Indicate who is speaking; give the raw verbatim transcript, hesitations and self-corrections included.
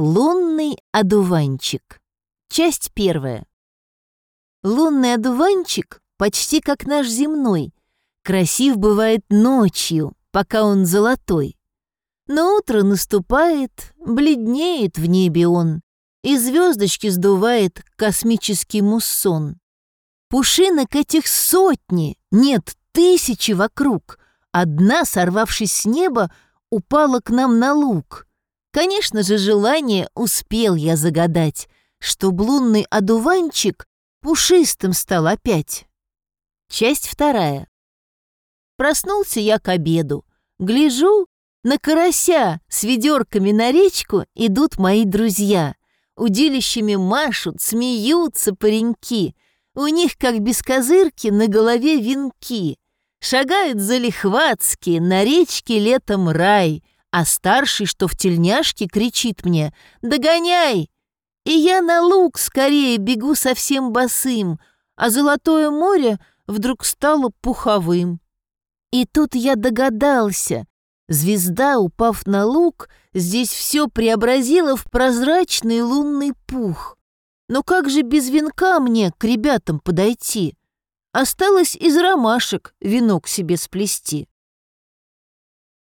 Speaker 1: Лунный одуванчик. Часть первая. Лунный одуванчик почти как наш земной. Красив бывает ночью, пока он золотой. Но утро наступает, бледнеет в небе он, и звездочки сдувает космический муссон. Пушинок этих сотни, нет, тысячи вокруг. Одна, сорвавшись с неба, упала к нам на луг. Конечно же, желание успел я загадать, чтоб лунный одуванчик пушистым стал опять. Часть вторая. Проснулся я к обеду. Гляжу, на карася с ведерками на речку идут мои друзья. Удилищами машут, смеются пареньки. У них, как без козырки, на голове венки. Шагают залихватски, на речке летом рай, а старший, что в тельняшке, кричит мне: «Догоняй!» И я на луг скорее бегу совсем босым, а золотое море вдруг стало пуховым. И тут я догадался, звезда, упав на луг, здесь все преобразила в прозрачный лунный пух. Но как же без венка мне к ребятам подойти? Осталось из ромашек венок себе сплести.